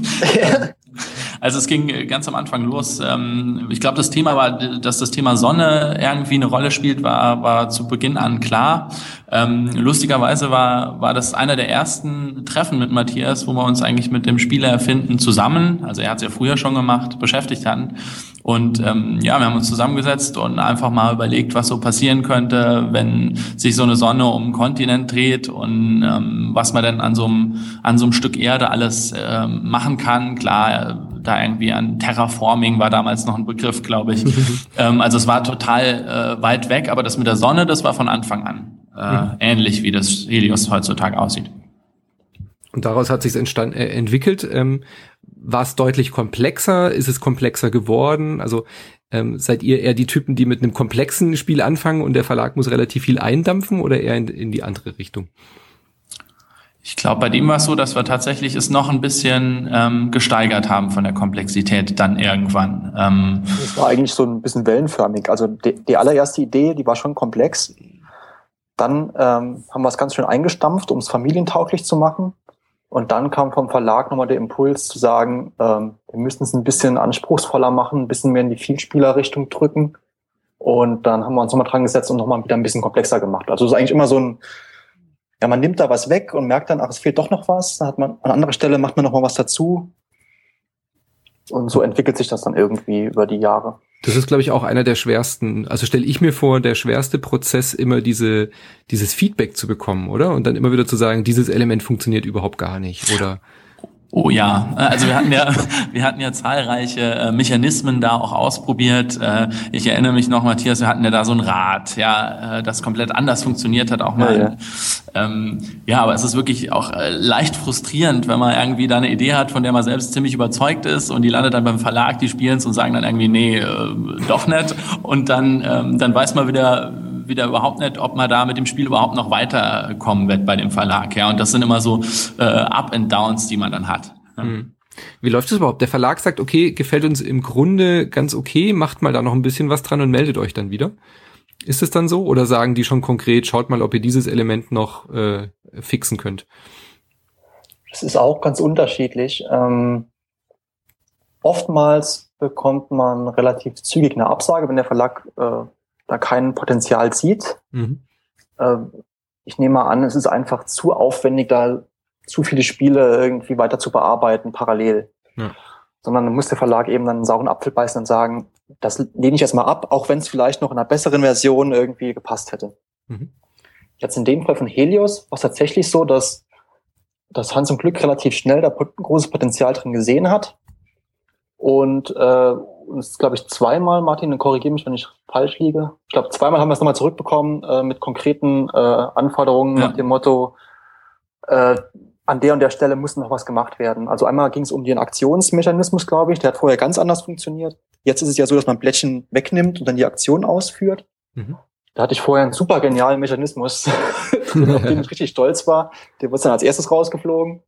Also es ging ganz am Anfang los. Ich glaube, das Thema war, dass das Thema Sonne irgendwie eine Rolle spielt, war zu Beginn an klar. Lustigerweise war das einer der ersten Treffen mit Matthias, wo wir uns eigentlich mit dem Spielerfinden zusammen, also er hat es ja früher schon gemacht, beschäftigt hatten. Und wir haben uns zusammengesetzt und einfach mal überlegt, was so passieren könnte, wenn sich so eine Sonne um einen Kontinent dreht und was man denn an so einem Stück Erde alles machen kann. Klar, da irgendwie an Terraforming war damals noch ein Begriff, glaube ich. Also es war total weit weg, aber das mit der Sonne, das war von Anfang an ähnlich, wie das Helios heutzutage aussieht. Und daraus hat sich entwickelt. War es deutlich komplexer? Ist es komplexer geworden? Also seid ihr eher die Typen, die mit einem komplexen Spiel anfangen und der Verlag muss relativ viel eindampfen oder eher in die andere Richtung? Ich glaube, bei dem war es so, dass wir tatsächlich es noch ein bisschen gesteigert haben von der Komplexität dann irgendwann. Das war eigentlich so ein bisschen wellenförmig. Also die allererste Idee, die war schon komplex. Dann haben wir es ganz schön eingestampft, um es familientauglich zu machen. Und dann kam vom Verlag nochmal der Impuls zu sagen, wir müssen es ein bisschen anspruchsvoller machen, ein bisschen mehr in die Vielspielerrichtung drücken. Und dann haben wir uns nochmal dran gesetzt und nochmal wieder ein bisschen komplexer gemacht. Also es ist eigentlich immer so ein, ja, man nimmt da was weg und merkt dann, ach, es fehlt doch noch was. Dann hat man an anderer Stelle macht man nochmal was dazu. Und so entwickelt sich das dann irgendwie über die Jahre. Das ist, glaube ich, auch einer der schwersten, also stelle ich mir vor, der schwerste Prozess, immer dieses Feedback zu bekommen, oder? Und dann immer wieder zu sagen, dieses Element funktioniert überhaupt gar nicht, oder? Oh ja, also wir hatten ja zahlreiche Mechanismen da auch ausprobiert. Ich erinnere mich noch, Matthias, wir hatten ja da so ein Rad, das komplett anders funktioniert hat auch mal. Ja, aber es ist wirklich auch leicht frustrierend, wenn man irgendwie da eine Idee hat, von der man selbst ziemlich überzeugt ist und die landet dann beim Verlag, die spielen es und sagen dann irgendwie, nee, doch nicht. Und dann weiß man wieder überhaupt nicht, ob man da mit dem Spiel überhaupt noch weiterkommen wird bei dem Verlag. Ja, und das sind immer so Up and Downs, die man dann hat. Ja. Wie läuft das überhaupt? Der Verlag sagt, okay, gefällt uns im Grunde ganz okay, macht mal da noch ein bisschen was dran und meldet euch dann wieder. Ist es dann so? Oder sagen die schon konkret, schaut mal, ob ihr dieses Element noch fixen könnt? Das ist auch ganz unterschiedlich. Oftmals bekommt man relativ zügig eine Absage, wenn der Verlag da kein Potenzial sieht. Ich nehme mal an, es ist einfach zu aufwendig, da zu viele Spiele irgendwie weiter zu bearbeiten, parallel. Ja. Sondern dann muss der Verlag eben dann einen sauren Apfel beißen und sagen, das lehne ich erstmal ab, auch wenn es vielleicht noch in einer besseren Version irgendwie gepasst hätte. Jetzt in dem Fall von Helios war es tatsächlich so, dass Hans im Glück relativ schnell da großes Potenzial drin gesehen hat und uns, glaube ich, zweimal, Martin, korrigiere mich, wenn ich falsch liege. Ich glaube, zweimal haben wir es nochmal zurückbekommen mit konkreten Anforderungen nach dem Motto, an der und der Stelle muss noch was gemacht werden. Also einmal ging es um den Aktionsmechanismus, glaube ich. Der hat vorher ganz anders funktioniert. Jetzt ist es ja so, dass man Blättchen wegnimmt und dann die Aktion ausführt. Mhm. Da hatte ich vorher einen super genialen Mechanismus, auf den ich richtig stolz war. Der wurde dann als erstes rausgeflogen.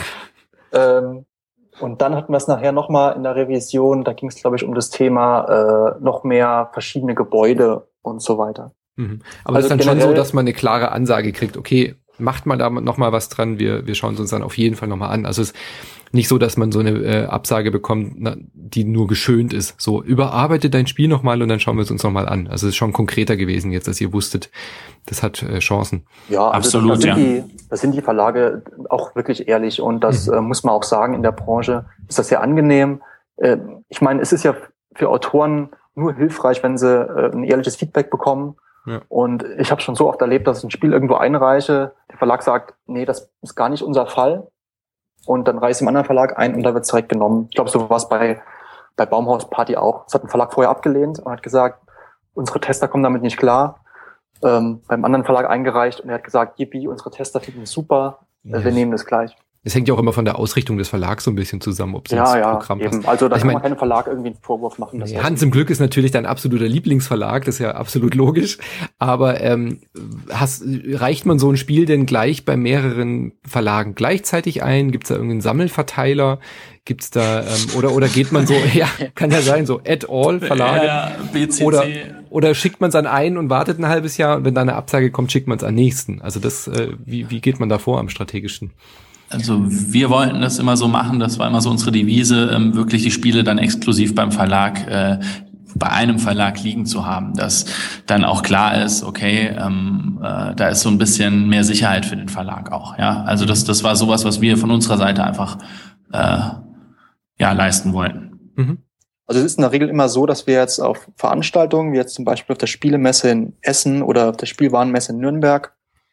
Und dann hatten wir es nachher nochmal in der Revision. Da ging es, glaube ich, um das Thema noch mehr verschiedene Gebäude und so weiter. Mhm. Aber also es ist dann schon so, dass man eine klare Ansage kriegt, okay, macht man da noch mal was dran, wir schauen es uns dann auf jeden Fall noch mal an. Also es ist nicht so, dass man so eine Absage bekommt, die nur geschönt ist. So, überarbeitet dein Spiel noch mal und dann schauen wir es uns noch mal an. Also es ist schon konkreter gewesen jetzt, dass ihr wusstet, das hat Chancen. Ja, also absolut, das sind die Verlage auch wirklich ehrlich und das muss man auch sagen, in der Branche ist das sehr angenehm. Ich meine, es ist ja für Autoren nur hilfreich, wenn sie ein ehrliches Feedback bekommen. Ja. Und ich habe schon so oft erlebt, dass ich ein Spiel irgendwo einreiche, der Verlag sagt, nee, das ist gar nicht unser Fall. Und dann reiche ich im anderen Verlag ein und da wird es direkt genommen. Ich glaube, so war es bei Baumhaus Party auch. Das hat ein Verlag vorher abgelehnt und hat gesagt, unsere Tester kommen damit nicht klar. Beim anderen Verlag eingereicht und er hat gesagt, yippie, unsere Tester finden es super, wir nehmen das gleich. Es hängt ja auch immer von der Ausrichtung des Verlags so ein bisschen zusammen, ob es ins Programm passt. Also da kann man keinem Verlag irgendwie einen Vorwurf machen. Hans im Glück ist natürlich dein absoluter Lieblingsverlag, das ist ja absolut logisch. Aber reicht man so ein Spiel denn gleich bei mehreren Verlagen gleichzeitig ein? Gibt es da irgendeinen Sammelverteiler? Gibt's da oder geht man so, ja, kann ja sein, so Verlage BCC. Oder schickt man es an einen und wartet ein halbes Jahr und wenn da eine Absage kommt, schickt man es an nächsten. Also das, wie geht man da vor am strategischen? Also wir wollten das immer so machen, das war immer so unsere Devise, wirklich die Spiele dann exklusiv beim Verlag, bei einem Verlag liegen zu haben, dass dann auch klar ist, okay, da ist so ein bisschen mehr Sicherheit für den Verlag auch. Ja, also das war sowas, was wir von unserer Seite einfach leisten wollten. Mhm. Also es ist in der Regel immer so, dass wir jetzt auf Veranstaltungen, wie jetzt zum Beispiel auf der Spielemesse in Essen oder auf der Spielwarenmesse in Nürnberg,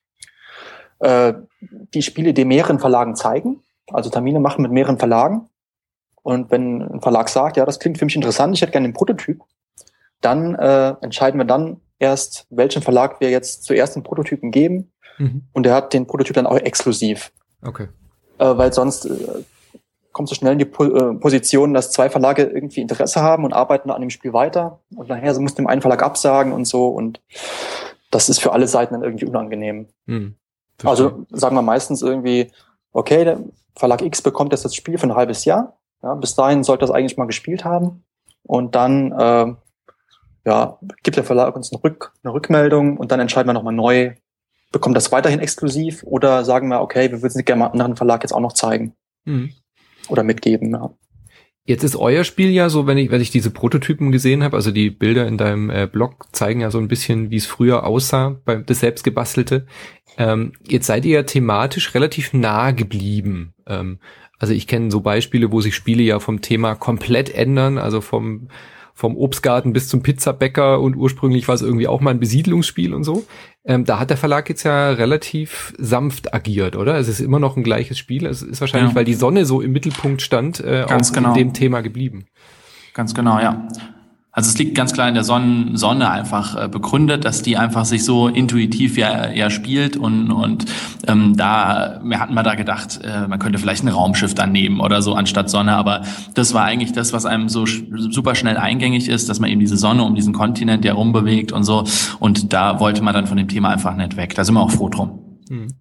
die Spiele den mehreren Verlagen zeigen, also Termine machen mit mehreren Verlagen. Und wenn ein Verlag sagt, ja, das klingt für mich interessant, ich hätte gerne einen Prototyp, dann entscheiden wir dann erst, welchem Verlag wir jetzt zuerst den Prototypen geben. Mhm. Und der hat den Prototyp dann auch exklusiv. Okay. Weil sonst kommt so schnell in die Position, dass zwei Verlage irgendwie Interesse haben und arbeiten an dem Spiel weiter. Und nachher muss dem einen Verlag absagen und so. Und das ist für alle Seiten dann irgendwie unangenehm. Mhm. Also sagen wir meistens irgendwie, okay, der Verlag X bekommt jetzt das Spiel für ein halbes Jahr. Ja, bis dahin sollte das eigentlich mal gespielt haben. Und dann gibt der Verlag uns eine Rückmeldung und dann entscheiden wir nochmal neu, bekommt das weiterhin exklusiv oder sagen wir, okay, wir würden es gerne mal einem anderen Verlag jetzt auch noch zeigen. Mhm. Oder mitgeben, ja. Jetzt ist euer Spiel ja so, wenn ich diese Prototypen gesehen habe, also die Bilder in deinem Blog zeigen ja so ein bisschen, wie es früher aussah, das selbstgebastelte. Jetzt seid ihr ja thematisch relativ nah geblieben. Also ich kenne so Beispiele, wo sich Spiele ja vom Thema komplett ändern, also vom Obstgarten bis zum Pizzabäcker und ursprünglich war es irgendwie auch mal ein Besiedlungsspiel und so. Da hat der Verlag jetzt ja relativ sanft agiert, oder? Es ist immer noch ein gleiches Spiel. Es ist wahrscheinlich, weil die Sonne so im Mittelpunkt stand, auch in dem Thema geblieben. Ganz genau, ja. Also es liegt ganz klar in der Sonne einfach begründet, dass die einfach sich so intuitiv ja spielt und wir hatten mal da gedacht, man könnte vielleicht ein Raumschiff dann nehmen oder so anstatt Sonne, aber das war eigentlich das, was einem so super schnell eingängig ist, dass man eben diese Sonne um diesen Kontinent herum bewegt und so und da wollte man dann von dem Thema einfach nicht weg. Da sind wir auch froh drum.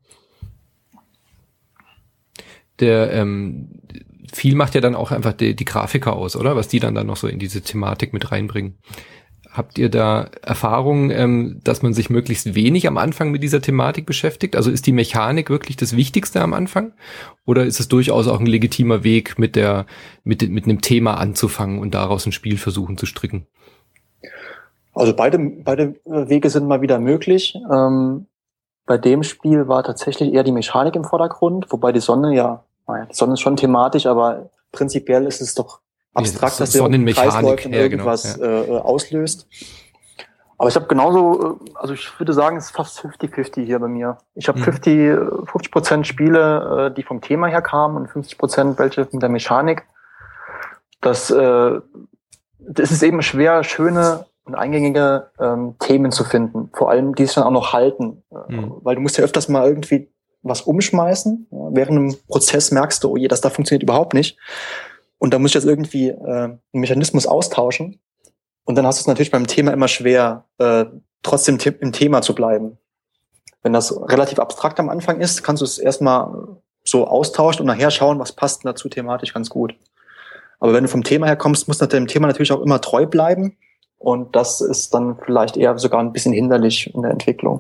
Viel macht ja dann auch einfach die Grafiker aus, oder? Was die dann noch so in diese Thematik mit reinbringen. Habt ihr da Erfahrungen, dass man sich möglichst wenig am Anfang mit dieser Thematik beschäftigt? Also ist die Mechanik wirklich das Wichtigste am Anfang? Oder ist es durchaus auch ein legitimer Weg, mit einem Thema anzufangen und daraus ein Spiel versuchen zu stricken? Also beide Wege sind mal wieder möglich. Bei dem Spiel war tatsächlich eher die Mechanik im Vordergrund, wobei die Sonne die Sonne ist schon thematisch, aber prinzipiell ist es doch abstrakt, dass der Kreisläufe und irgendwas auslöst. Aber ich habe genauso, also ich würde sagen, es ist fast 50-50 hier bei mir. Ich habe 50% Spiele, die vom Thema her kamen und 50% welche von der Mechanik. Das es ist eben schwer, schöne und eingängige Themen zu finden. Vor allem, die sich dann auch noch halten. Weil du musst ja öfters mal irgendwie was umschmeißen. Ja, während einem Prozess merkst du, oh je, das da funktioniert überhaupt nicht. Und da muss ich jetzt irgendwie einen Mechanismus austauschen. Und dann hast du es natürlich beim Thema immer schwer, trotzdem im Thema zu bleiben. Wenn das relativ abstrakt am Anfang ist, kannst du es erstmal so austauschen und nachher schauen, was passt dazu thematisch ganz gut. Aber wenn du vom Thema her kommst, musst du dem Thema natürlich auch immer treu bleiben. Und das ist dann vielleicht eher sogar ein bisschen hinderlich in der Entwicklung.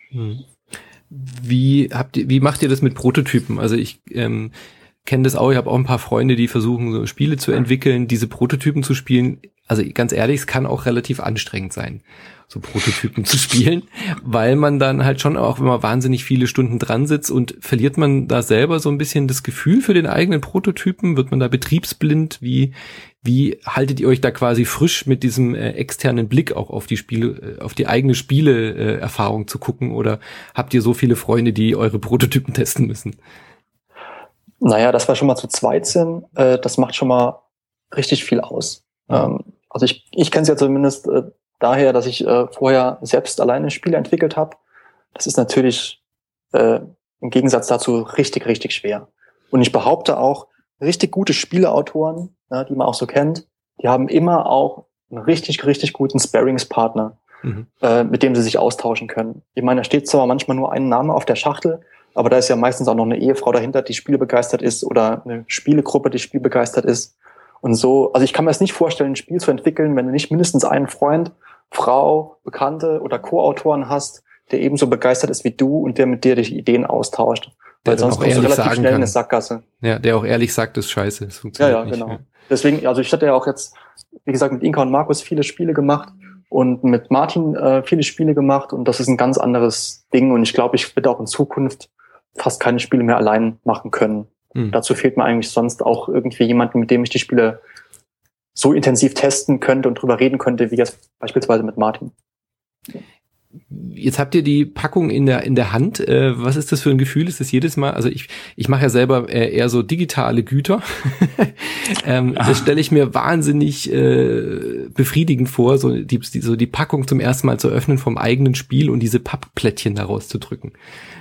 Wie macht ihr das mit Prototypen? Also ich kenne das auch, ich habe auch ein paar Freunde, die versuchen, so Spiele zu entwickeln, diese Prototypen zu spielen. Also ganz ehrlich, es kann auch relativ anstrengend sein, so Prototypen zu spielen, weil man dann halt schon auch immer wahnsinnig viele Stunden dran sitzt und verliert man da selber so ein bisschen das Gefühl für den eigenen Prototypen? Wird man da betriebsblind? Wie haltet ihr euch da quasi frisch mit diesem externen Blick auch auf die Spiele, auf die eigene Spiele-Erfahrung zu gucken? Oder habt ihr so viele Freunde, die eure Prototypen testen müssen? Naja, dass wir schon mal zu zweit sind, das macht schon mal richtig viel aus. Also ich kenne es ja zumindest daher, dass ich vorher selbst alleine Spiele entwickelt habe. Das ist natürlich im Gegensatz dazu richtig, richtig schwer. Und ich behaupte auch, richtig gute Spieleautoren, ja, die man auch so kennt, die haben immer auch einen richtig, richtig guten Sparringspartner, mit dem sie sich austauschen können. Ich meine, da steht zwar manchmal nur ein Name auf der Schachtel, aber da ist ja meistens auch noch eine Ehefrau dahinter, die spielbegeistert ist, oder eine Spielegruppe, die spielbegeistert ist. Und so, also ich kann mir das nicht vorstellen, ein Spiel zu entwickeln, wenn du nicht mindestens einen Freund, Frau, Bekannte oder Co-Autoren hast, der ebenso begeistert ist wie du und der mit dir die Ideen austauscht. Weil sonst kommst du relativ schnell in eine Sackgasse. Ja, der auch ehrlich sagt, das ist scheiße, das funktioniert nicht. Ja, genau. Deswegen, also ich hatte ja auch jetzt, wie gesagt, mit Inka und Markus viele Spiele gemacht und mit Martin viele Spiele gemacht und das ist ein ganz anderes Ding und ich glaube, ich werde auch in Zukunft fast keine Spiele mehr allein machen können. Dazu fehlt mir eigentlich sonst auch irgendwie jemanden, mit dem ich die Spiele so intensiv testen könnte und drüber reden könnte, wie jetzt beispielsweise mit Martin. Jetzt habt ihr die Packung in der Hand. Was ist das für ein Gefühl? Ist das jedes Mal? Also ich mache ja selber eher so digitale Güter. Das stelle ich mir wahnsinnig befriedigend vor, so die Packung zum ersten Mal zu öffnen vom eigenen Spiel und diese Pappplättchen daraus zu drücken.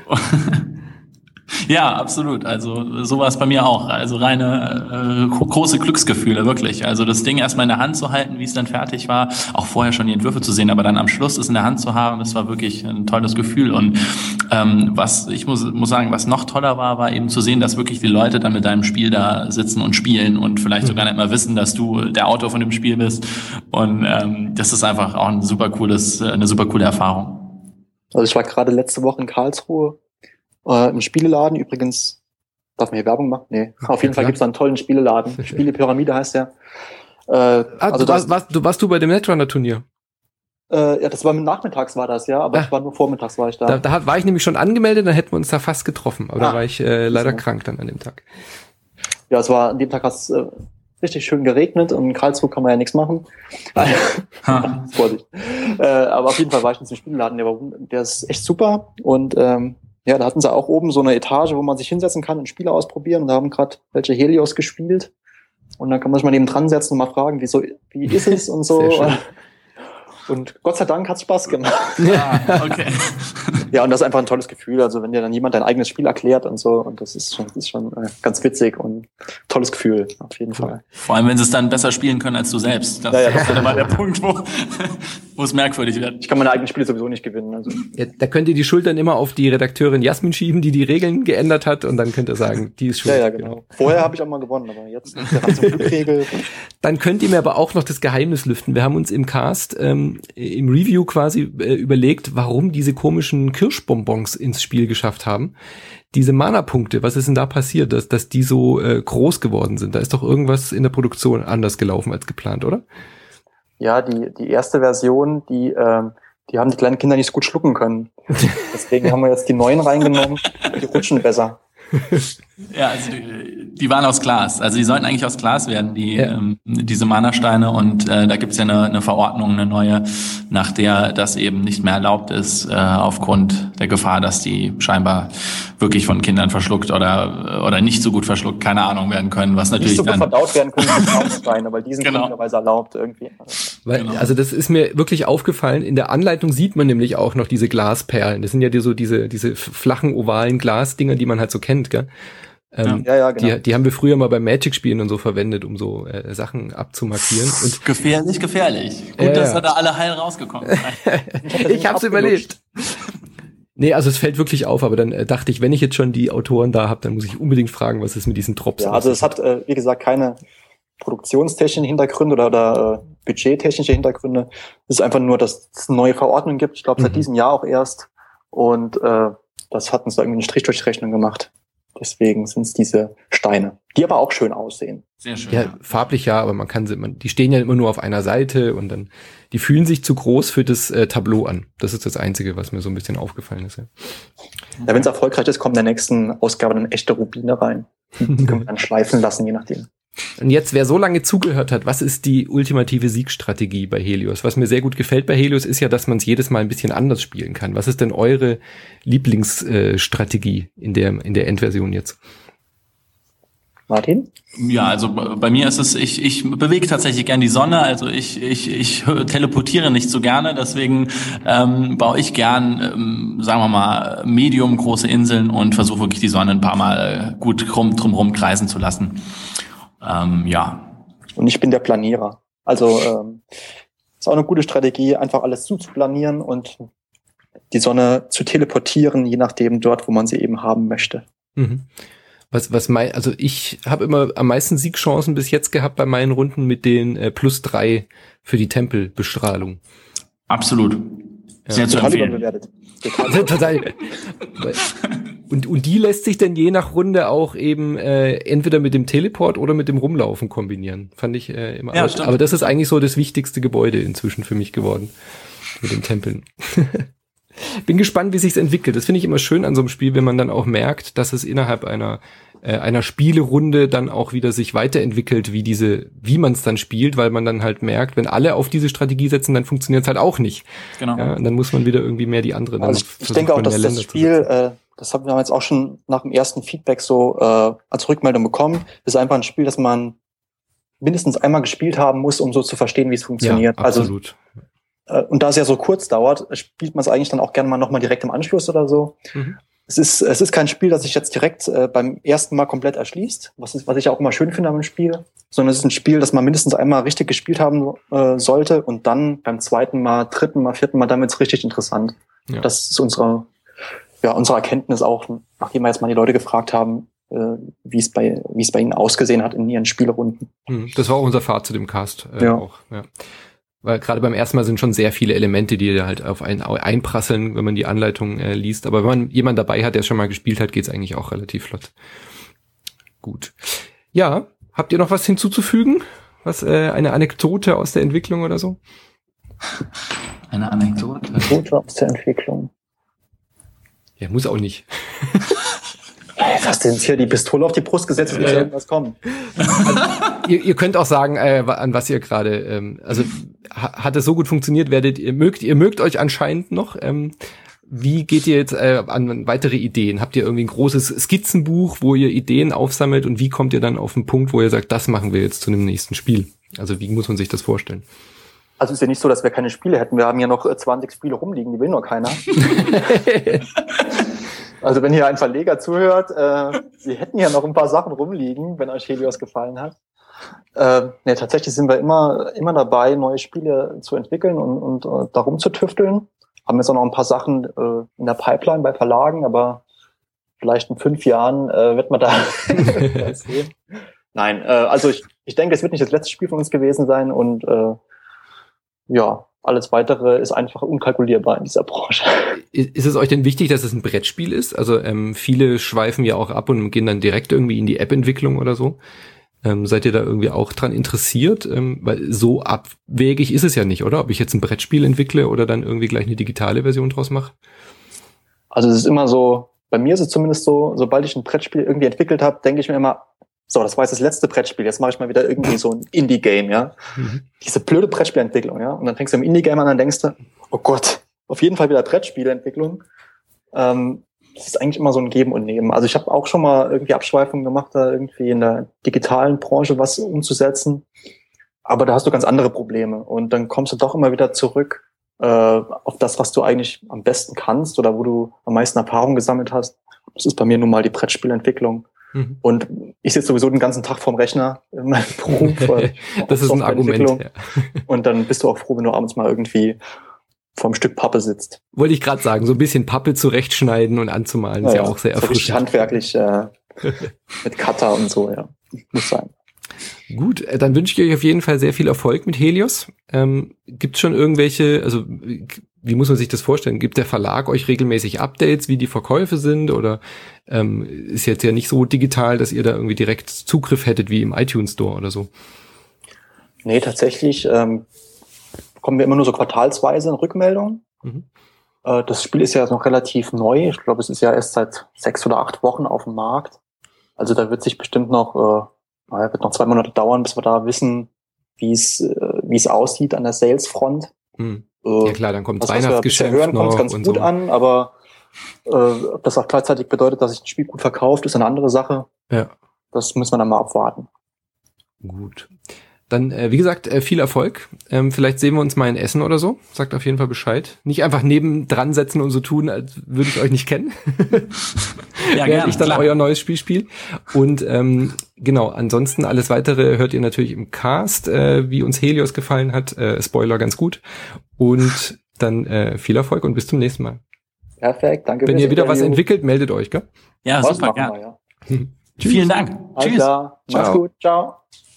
Ja, absolut. Also so war es bei mir auch. Also reine große Glücksgefühle, wirklich. Also das Ding erstmal in der Hand zu halten, wie es dann fertig war, auch vorher schon die Entwürfe zu sehen, aber dann am Schluss es in der Hand zu haben, das war wirklich ein tolles Gefühl. Und was ich muss sagen, was noch toller war eben zu sehen, dass wirklich die Leute dann mit deinem Spiel da sitzen und spielen und vielleicht sogar nicht mal wissen, dass du der Autor von dem Spiel bist. Und das ist einfach auch eine super coole Erfahrung. Also ich war gerade letzte Woche in Karlsruhe im Spieleladen, übrigens, darf man hier Werbung machen? Nee, auf jeden Fall gibt's da einen tollen Spieleladen. Spielepyramide heißt der. Also warst du bei dem Netrunner-Turnier? Ja, das war nachmittags war das, ja, aber ich war nur vormittags war ich da. Da war ich nämlich schon angemeldet, dann hätten wir uns da fast getroffen, aber da war ich leider krank dann an dem Tag. Ja, an dem Tag hat es richtig schön geregnet und in Karlsruhe kann man ja nichts machen. Vorsicht. Aber auf jeden Fall war ich in diesem Spieleladen, der ist echt super und ja, da hatten sie auch oben so eine Etage, wo man sich hinsetzen kann und Spiele ausprobieren. Und da haben gerade welche Helios gespielt. Und dann kann man sich mal neben dran setzen und mal fragen, wie ist es und so. Und Gott sei Dank hat es Spaß gemacht. Ja, okay. Ja, und das ist einfach ein tolles Gefühl. Also wenn dir dann jemand dein eigenes Spiel erklärt und so, und das ist schon ganz witzig und tolles Gefühl, auf jeden Fall. Vor allem, wenn sie es dann besser spielen können als du selbst. Das ist dann immer der Punkt, wo es merkwürdig wird. Ich kann meine eigenen Spiele sowieso nicht gewinnen. Also. Ja, da könnt ihr die Schuld dann immer auf die Redakteurin Jasmin schieben, die Regeln geändert hat, und dann könnt ihr sagen, die ist schuld. Ja, genau. Vorher habe ich auch mal gewonnen, aber jetzt ist der zum Glück Regel. Dann könnt ihr mir aber auch noch das Geheimnis lüften. Wir haben uns im Cast, im Review quasi überlegt, warum diese komischen Kirschbonbons ins Spiel geschafft haben. Diese Mana-Punkte, was ist denn da passiert, dass die so groß geworden sind? Da ist doch irgendwas in der Produktion anders gelaufen als geplant, oder? Ja, die erste Version, die haben die kleinen Kinder nicht so gut schlucken können. Deswegen haben wir jetzt die neuen reingenommen, die rutschen besser. Ja, also die waren aus Glas. Also die sollten eigentlich aus Glas werden, diese Mana-Steine. Und da gibt's ja eine Verordnung, eine neue, nach der das eben nicht mehr erlaubt ist, aufgrund der Gefahr, dass die scheinbar wirklich von Kindern verschluckt oder nicht so gut verschluckt, keine Ahnung, werden können. Was natürlich nicht so gut verdaut werden können wie Glassteine, weil die sind möglicherweise erlaubt irgendwie. Also das ist mir wirklich aufgefallen. In der Anleitung sieht man nämlich auch noch diese Glasperlen. Das sind ja so diese flachen, ovalen Glasdinger, die man halt so kennt, gell? Genau. Die haben wir früher mal beim Magic-Spielen und so verwendet, um so Sachen abzumarkieren. Und gefährlich. Gut, dass wir da alle heil rausgekommen sind. Ich hab's überlebt. Nee, also es fällt wirklich auf, aber dann dachte ich, wenn ich jetzt schon die Autoren da habe, dann muss ich unbedingt fragen, was ist mit diesen Drops. Ja, also es hat, wie gesagt, keine produktionstechnischen Hintergründe oder budgettechnische Hintergründe. Es ist einfach nur, dass es eine neue Verordnung gibt. Ich glaube, seit diesem Jahr auch erst. Und das hat uns da irgendwie einen Strich durch die Rechnung gemacht. Deswegen sind es diese Steine, die aber auch schön aussehen. Sehr schön. Ja, farblich ja, aber die stehen ja immer nur auf einer Seite und dann, die fühlen sich zu groß für das Tableau an. Das ist das Einzige, was mir so ein bisschen aufgefallen ist. Ja, wenn es erfolgreich ist, kommt in der nächsten Ausgabe dann echte Rubine rein. Die können wir dann schleifen lassen, je nachdem. Und jetzt, wer so lange zugehört hat, was ist die ultimative Siegstrategie bei Helios? Was mir sehr gut gefällt bei Helios ist ja, dass man es jedes Mal ein bisschen anders spielen kann. Was ist denn eure Lieblingsstrategie in der Endversion jetzt? Martin? Ja, also bei mir ist es, ich bewege tatsächlich gern die Sonne, also ich teleportiere nicht so gerne, deswegen baue ich gern, sagen wir mal, medium große Inseln und versuche wirklich die Sonne ein paar Mal gut drumherum kreisen zu lassen. Ja. Und ich bin der Planierer. Also ist auch eine gute Strategie, einfach alles zuzuplanieren und die Sonne zu teleportieren, je nachdem dort, wo man sie eben haben möchte. Mhm. Also ich habe immer am meisten Siegchancen bis jetzt gehabt bei meinen Runden mit den +3 für die Tempelbestrahlung. Absolut. Sehr zu Total empfehlen. überbewertet. Total. Und die lässt sich dann je nach Runde auch eben entweder mit dem Teleport oder mit dem Rumlaufen kombinieren. Fand ich immer. Ja, aber das ist eigentlich so das wichtigste Gebäude inzwischen für mich geworden. Mit den Tempeln. Bin gespannt, wie sich's entwickelt. Das finde ich immer schön an so einem Spiel, wenn man dann auch merkt, dass es innerhalb einer Spielerunde dann auch wieder sich weiterentwickelt, wie man es dann spielt, weil man dann halt merkt, wenn alle auf diese Strategie setzen, dann funktioniert es halt auch nicht. Genau. Ja, und dann muss man wieder irgendwie mehr die andere. Also ich denke auch, dass das Spiel, das haben wir jetzt auch schon nach dem ersten Feedback so als Rückmeldung bekommen, ist einfach ein Spiel, das man mindestens einmal gespielt haben muss, um so zu verstehen, wie es funktioniert. Ja, absolut. Also, und da es ja so kurz dauert, spielt man es eigentlich dann auch gerne mal nochmal direkt im Anschluss oder so. Mhm. Es ist kein Spiel, das sich jetzt direkt beim ersten Mal komplett erschließt, was ich auch immer schön finde am Spiel, sondern es ist ein Spiel, das man mindestens einmal richtig gespielt haben sollte und dann beim zweiten Mal, dritten Mal, vierten Mal, dann wird es richtig interessant. Ja. Das ist unsere Erkenntnis auch, nachdem wir jetzt mal die Leute gefragt haben, wie es bei ihnen ausgesehen hat in ihren Spielrunden. Das war auch unser Fazit im Cast. Auch, ja. Weil gerade beim ersten Mal sind schon sehr viele Elemente, die halt auf einen einprasseln, wenn man die Anleitung liest. Aber wenn man jemanden dabei hat, der es schon mal gespielt hat, geht's eigentlich auch relativ flott. Gut. Ja, habt ihr noch was hinzuzufügen? Eine Anekdote aus der Entwicklung oder so? Eine Anekdote aus der Entwicklung. Ja, muss auch nicht. Jetzt hast du jetzt hier die Pistole auf die Brust gesetzt, wird irgendwas kommen. Also, ihr könnt auch sagen, an was ihr gerade, also hat es so gut funktioniert, ihr mögt euch anscheinend noch. Wie geht ihr jetzt an weitere Ideen? Habt ihr irgendwie ein großes Skizzenbuch, wo ihr Ideen aufsammelt und wie kommt ihr dann auf den Punkt, wo ihr sagt, das machen wir jetzt zu einem nächsten Spiel? Also wie muss man sich das vorstellen? Also ist ja nicht so, dass wir keine Spiele hätten. Wir haben ja noch 20 Spiele rumliegen, die will nur keiner. Also wenn hier ein Verleger zuhört, wir hätten ja noch ein paar Sachen rumliegen, wenn euch Helios gefallen hat. Tatsächlich sind wir immer dabei, neue Spiele zu entwickeln und darum zu tüfteln. Haben jetzt auch noch ein paar Sachen in der Pipeline bei Verlagen, aber vielleicht in 5 Jahren wird man da sehen. Nein, also ich denke, es wird nicht das letzte Spiel von uns gewesen sein und alles Weitere ist einfach unkalkulierbar in dieser Branche. Ist es euch denn wichtig, dass es ein Brettspiel ist? Also viele schweifen ja auch ab und gehen dann direkt irgendwie in die App-Entwicklung oder so. Seid ihr da irgendwie auch dran interessiert? Weil so abwegig ist es ja nicht, oder? Ob ich jetzt ein Brettspiel entwickle oder dann irgendwie gleich eine digitale Version draus mache? Also es ist immer so, bei mir ist es zumindest so, sobald ich ein Brettspiel irgendwie entwickelt habe, denke ich mir immer, so, das war jetzt das letzte Brettspiel, jetzt mache ich mal wieder irgendwie so ein Indie-Game, ja. Diese blöde Brettspielentwicklung, ja. Und dann fängst du im Indie-Game an und dann denkst du, oh Gott, auf jeden Fall wieder Brettspielentwicklung. Das ist eigentlich immer so ein Geben und Nehmen. Also ich habe auch schon mal irgendwie Abschweifungen gemacht, da irgendwie in der digitalen Branche was umzusetzen. Aber da hast du ganz andere Probleme. Und dann kommst du doch immer wieder zurück auf das, was du eigentlich am besten kannst oder wo du am meisten Erfahrung gesammelt hast. Das ist bei mir nun mal die Brettspielentwicklung. Und ich sitze sowieso den ganzen Tag vorm Rechner in meinem Beruf. Das ist ein Argument. Ja. Und dann bist du auch froh, wenn du abends mal irgendwie vorm Stück Pappe sitzt. Wollte ich gerade sagen, so ein bisschen Pappe zurechtschneiden und anzumalen ist ja auch sehr erfrischend. So handwerklich mit Cutter und so, ja. Muss sein. Gut, dann wünsche ich euch auf jeden Fall sehr viel Erfolg mit Helios. Gibt es schon irgendwelche, also wie muss man sich das vorstellen? Gibt der Verlag euch regelmäßig Updates, wie die Verkäufe sind? Oder ist jetzt ja nicht so digital, dass ihr da irgendwie direkt Zugriff hättet wie im iTunes Store oder so? Nee, tatsächlich bekommen wir immer nur so quartalsweise eine Rückmeldung. Das Spiel ist ja noch relativ neu. Ich glaube, es ist ja erst seit 6 oder 8 Wochen auf dem Markt. Also da wird sich bestimmt noch wird noch 2 Monate dauern, bis wir da wissen, wie es aussieht an der Sales-Front. Ja klar, dann kommt das Weihnachtsgeschäft hören, noch. Kommt es ganz gut so an, aber ob das auch gleichzeitig bedeutet, dass sich ein Spiel gut verkauft, ist eine andere Sache. Ja. Das müssen wir dann mal abwarten. Gut. Dann, wie gesagt, viel Erfolg. Vielleicht sehen wir uns mal in Essen oder so. Sagt auf jeden Fall Bescheid. Nicht einfach nebendran setzen und so tun, als würde ich euch nicht kennen. Ja, während ich dann euer neues Spiel spiele. Und genau, ansonsten alles Weitere hört ihr natürlich im Cast, wie uns Helios gefallen hat. Spoiler ganz gut. Und dann viel Erfolg und bis zum nächsten Mal. Perfekt, danke. Wenn ihr wieder was entwickelt, meldet euch, gell? Ja, super, gerne. Ja. Vielen Dank. Tschüss. Mach's gut. Ciao.